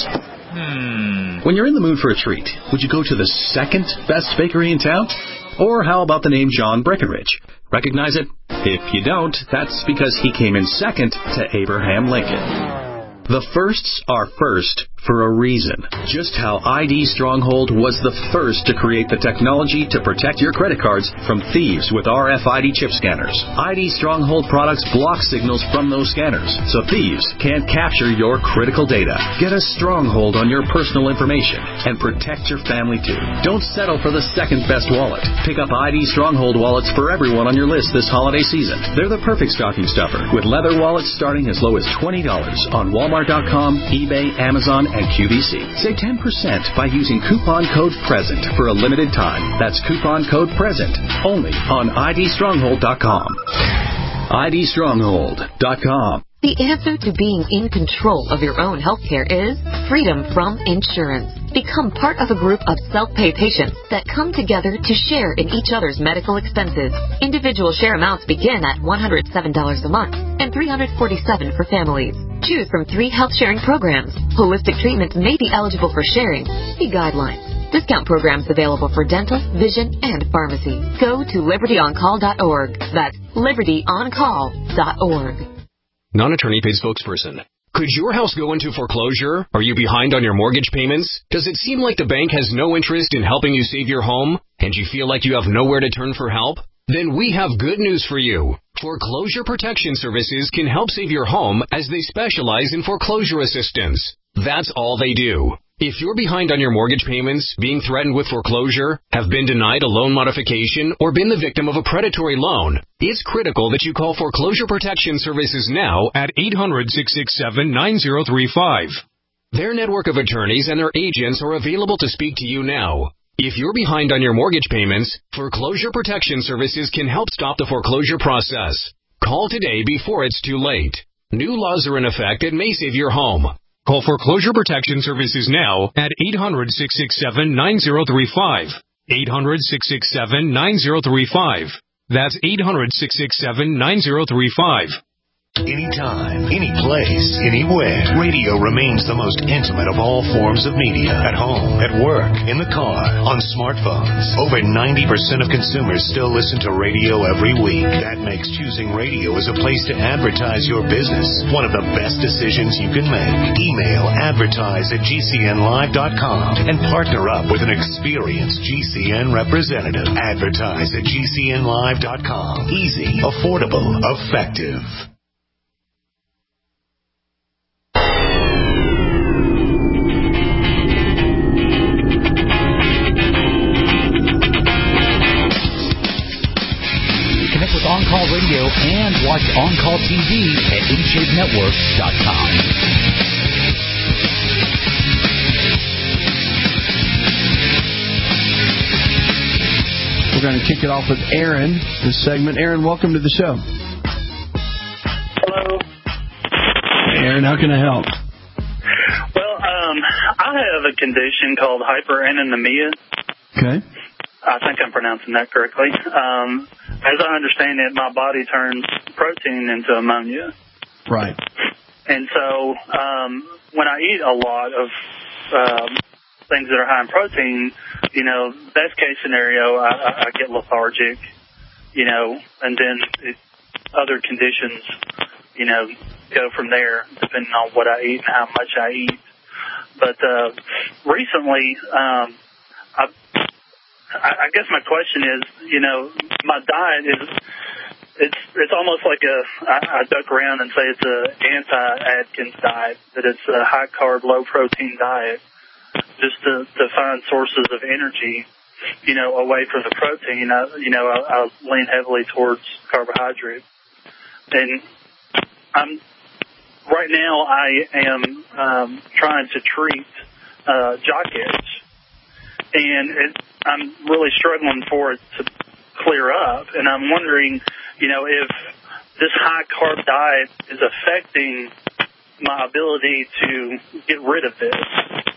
Speaker 17: Hmm. When you're in the mood for a treat, would you go to the second best bakery in town? Or how about the name John Breckenridge? Recognize it? If you don't, that's because he came in second to Abraham Lincoln. The firsts are first for a reason. Just how I D Stronghold was the first to create the technology to protect your credit cards from thieves with R F I D chip scanners. I D Stronghold products block signals from those scanners, so thieves can't capture your critical data. Get a stronghold on your personal information and protect your family too. Don't settle for the second best wallet. Pick up I D Stronghold wallets for everyone on your list this holiday season. They're the perfect stocking stuffer, with leather wallets starting as low as twenty dollars on Walmart dot com, eBay, Amazon, and Q V C. Save ten percent by using coupon code PRESENT for a limited time. That's coupon code PRESENT only on I D stronghold dot com. I D stronghold dot com.
Speaker 6: The answer to being in control of your own healthcare is freedom from insurance. Become part of a group of self-pay patients that come together to share in each other's medical expenses. Individual share amounts begin at one hundred seven dollars a month and three hundred forty-seven dollars for families. Choose from three health sharing programs. Holistic treatments may be eligible for sharing. See guidelines. Discount programs available for dental, vision, and pharmacy. Go to liberty on call dot org. That's liberty on call dot org.
Speaker 23: Non-attorney paid spokesperson. Could your house go into foreclosure? Are you behind on your mortgage payments? Does it seem like the bank has no interest in helping you save your home? And you feel like you have nowhere to turn for help? Then we have good news for you. Foreclosure Protection Services can help save your home as they specialize in foreclosure assistance. That's all they do. If you're behind on your mortgage payments, being threatened with foreclosure, have been denied a loan modification, or been the victim of a predatory loan, it's critical that you call Foreclosure Protection Services now at eight hundred, six six seven, nine zero three five. Their network of attorneys and their agents are available to speak to you now. If you're behind on your mortgage payments, Foreclosure Protection Services can help stop the foreclosure process. Call today before it's too late. New laws are in effect that may save your home. Call Foreclosure Protection Services now at eight hundred, six six seven, nine zero three five. eight hundred, six six seven, nine zero three five. That's eight hundred, six six seven, nine zero three five.
Speaker 1: Anytime, any place, anywhere. Radio remains the most intimate of all forms of media. At home, at work, in the car, on smartphones. Over ninety percent of consumers still listen to radio every week. That makes choosing radio as a place to advertise your business one of the best decisions you can make. Email advertise at G C N live dot com and partner up with an experienced G C N representative. Advertise at G C N live dot com. Easy, affordable, effective.
Speaker 15: On-Call Radio and watch On-Call T V at in shape network dot com.
Speaker 19: We're going to kick it off with Aaron, this segment. Aaron, welcome to the show.
Speaker 2: Hello.
Speaker 19: Hey, Aaron, how can I help?
Speaker 2: Well, um, I have a condition called hyperenanemia.
Speaker 19: Okay.
Speaker 2: I think I'm pronouncing that correctly. Um, as I understand it, my body turns protein into ammonia.
Speaker 19: Right.
Speaker 2: And so um, when I eat a lot of um, things that are high in protein, you know, best case scenario, I, I, I get lethargic, you know, and then it, other conditions, you know, go from there depending on what I eat and how much I eat. But uh, recently, um, I I guess my question is, you know, my diet is, it's it's almost like a, I, I duck around and say it's a anti-Atkins diet, that it's a high-carb, low-protein diet, just to, to find sources of energy, you know, away from the protein. I, you know, I, I lean heavily towards carbohydrate. And I'm, right now I am um, trying to treat uh, jock itch. And it, I'm really struggling for it to clear up. And I'm wondering, you know, if this high-carb diet is affecting my ability to get rid of this.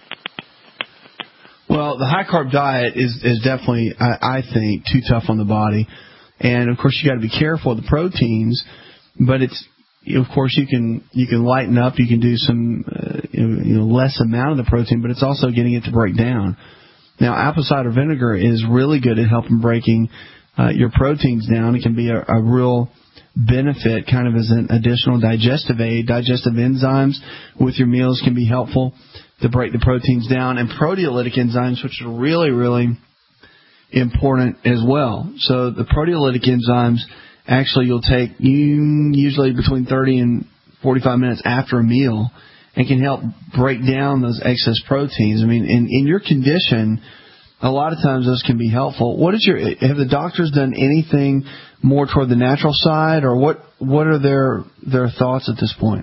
Speaker 19: Well, the high-carb diet is, is definitely, I, I think, too tough on the body. And, of course, you got to be careful of the proteins. But it's, of course, you can you can lighten up. You can do some, uh, you know, less amount of the protein, but it's also getting it to break down. Now, apple cider vinegar is really good at helping breaking uh, your proteins down. It can be a, a real benefit, kind of as an additional digestive aid. Digestive enzymes with your meals can be helpful to break the proteins down, and proteolytic enzymes, which are really, really important as well. So the proteolytic enzymes, actually, you'll take usually between thirty and forty-five minutes after a meal, and can help break down those excess proteins. I mean, in, in your condition, a lot of times those can be helpful. What is your? Have the doctors done anything more toward the natural side, or what? What are their their thoughts at this point?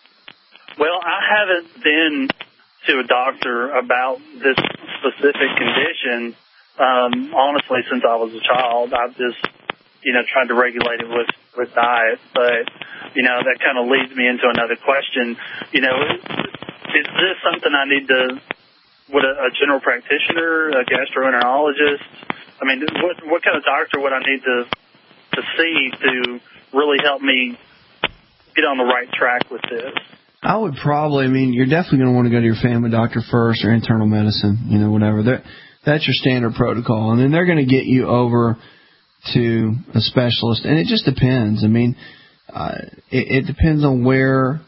Speaker 2: Well, I haven't been to a doctor about this specific condition. Um, honestly, since I was a child, I've just, you know, tried to regulate it with with diet, but. You know, that kind of leads me into another question. You know, is this something I need to, would a, a general practitioner, a gastroenterologist, I mean, what what kind of doctor would I need to to see to really help me get on the right track with this?
Speaker 19: I would probably, I mean, you're definitely going to want to go to your family doctor first or internal medicine, you know, whatever. They're, that's your standard protocol. And then they're going to get you over to a specialist. And it just depends. I mean, Uh, it, it depends on where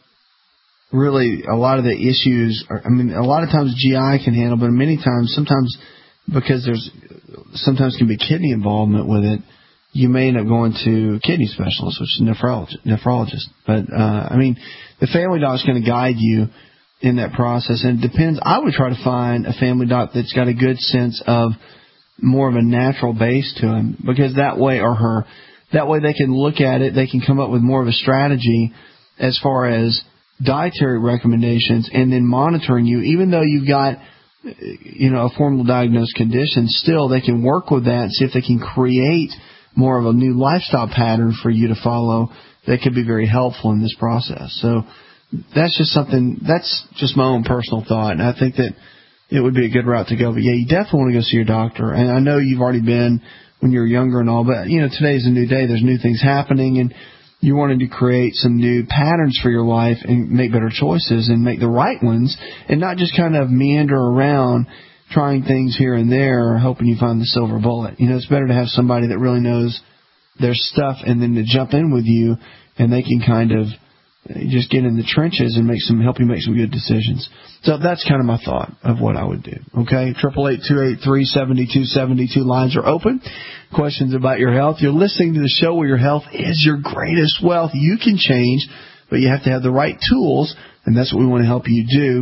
Speaker 19: really a lot of the issues are. I mean, a lot of times G I can handle, but many times, sometimes because there's sometimes can be kidney involvement with it, you may end up going to a kidney specialist, which is a nephrologist. nephrologist. But, uh, I mean, the family doc is going to guide you in that process. And it depends. I would try to find a family doc that's got a good sense of more of a natural base to him, because that way, or her, that way they can look at it, they can come up with more of a strategy as far as dietary recommendations, and then monitoring you. Even though you've got, you know, a formal diagnosed condition, still they can work with that and see if they can create more of a new lifestyle pattern for you to follow that could be very helpful in this process. So that's just something, that's just my own personal thought, and I think that it would be a good route to go. But yeah, you definitely want to go see your doctor. And I know you've already been when you were younger and all, but, you know, today's a new day. There's new things happening, and you wanted to create some new patterns for your life and make better choices and make the right ones and not just kind of meander around trying things here and there, hoping you find the silver bullet. You know, it's better to have somebody that really knows their stuff and then to jump in with you and they can kind of just get in the trenches and make some help you make some good decisions. So that's kind of my thought of what I would do. Okay, triple eight two eight three seventy two seventy two lines are open. Questions about your health. You're listening to the show where your health is your greatest wealth. You can change, but you have to have the right tools, and that's what we want to help you do.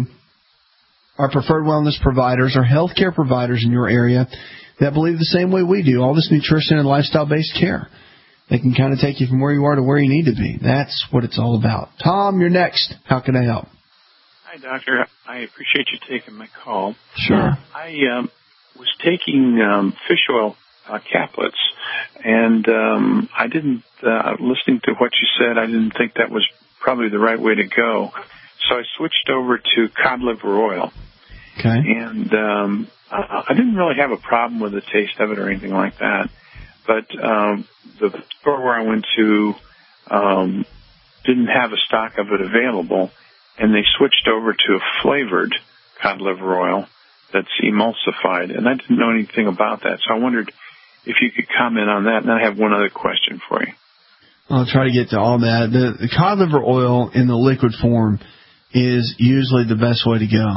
Speaker 19: Our preferred wellness providers are healthcare providers in your area that believe the same way we do. All this nutrition and lifestyle-based care. They can kind of take you from where you are to where you need to be. That's what it's all about. Tom, you're next. How can I help?
Speaker 3: Hi, Doctor. I appreciate you taking my call.
Speaker 19: Sure.
Speaker 3: I um, was taking um, fish oil uh, caplets, and um, I didn't, uh, listening to what you said, I didn't think that was probably the right way to go. So I switched over to cod liver oil.
Speaker 19: Okay.
Speaker 3: And um, I, I didn't really have a problem with the taste of it or anything like that. But um, the store where I went to um, didn't have a stock of it available, and they switched over to a flavored cod liver oil that's emulsified, and I didn't know anything about that. So I wondered if you could comment on that, and I have one other question for you.
Speaker 19: I'll try to get to all that. The, the cod liver oil in the liquid form is usually the best way to go.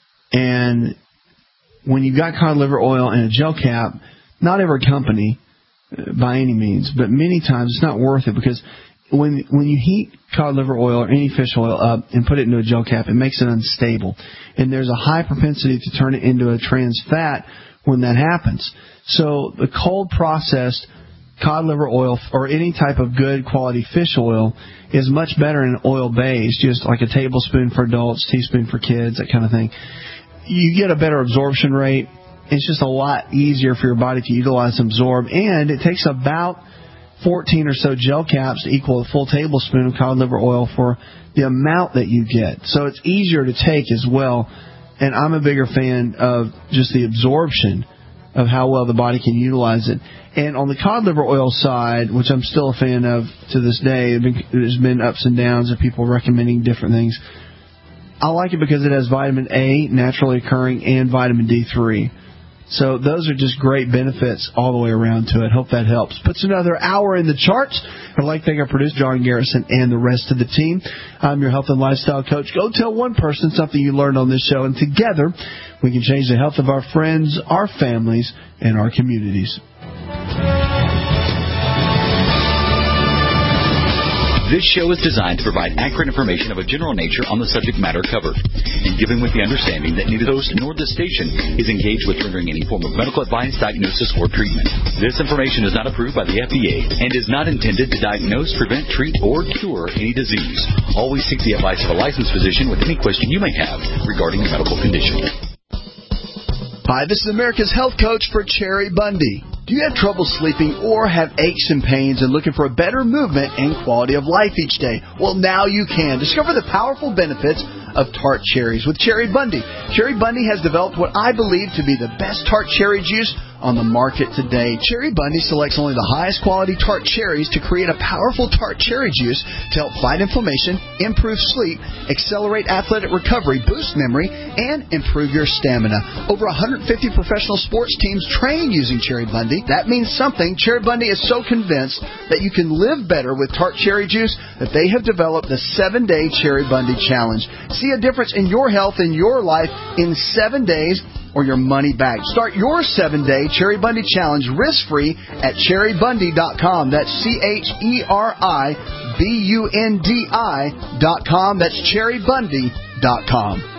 Speaker 19: And when you've got cod liver oil in a gel cap, not every company by any means, but many times it's not worth it because when when you heat cod liver oil or any fish oil up and put it into a gel cap, it makes it unstable. And there's a high propensity to turn it into a trans fat when that happens. So the cold processed cod liver oil or any type of good quality fish oil is much better in oil base, just like a tablespoon for adults, teaspoon for kids, that kind of thing. You get a better absorption rate. It's just a lot easier for your body to utilize and absorb, and it takes about fourteen or so gel caps to equal a full tablespoon of cod liver oil for the amount that you get. So it's easier to take as well, and I'm a bigger fan of just the absorption of how well the body can utilize it. And on the cod liver oil side, which I'm still a fan of to this day, there's been ups and downs of people recommending different things. I like it because it has vitamin A, naturally occurring, and vitamin D three. So those are just great benefits all the way around to it. Hope that helps. Puts another hour in the charts. I'd like to thank our producer, John Garrison, and the rest of the team. I'm your health and lifestyle coach. Go tell one person something you learned on this show, and together we can change the health of our friends, our families, and our communities.
Speaker 15: This show is designed to provide accurate information of a general nature on the subject matter covered, and given with the understanding that neither host nor this station is engaged with rendering any form of medical advice, diagnosis, or treatment. This information is not approved by the F D A and is not intended to diagnose, prevent, treat, or cure any disease. Always seek the advice of a licensed physician with any question you may have regarding a medical condition.
Speaker 8: Hi, this is America's health coach for Cherry Bundy. Do you have trouble sleeping or have aches and pains and looking for a better movement and quality of life each day? Well, now you can. Discover the powerful benefits of tart cherries with Cherry Bundy. Cherry Bundy has developed what I believe to be the best tart cherry juice on the market today. Cherry Bundy selects only the highest quality tart cherries to create a powerful tart cherry juice to help fight inflammation, improve sleep, accelerate athletic recovery, boost memory, and improve your stamina. Over one hundred fifty professional sports teams train using Cherry Bundy. That means something. Cherry Bundy is so convinced that you can live better with tart cherry juice that they have developed the seven-day Cherry Bundy Challenge. See a difference in your health and your life in seven days or your money back. Start your seven-day Cherry Bundy Challenge risk-free at cherry bundy dot com. That's C H E R I B U N D I dot com. That's cherry bundy dot com.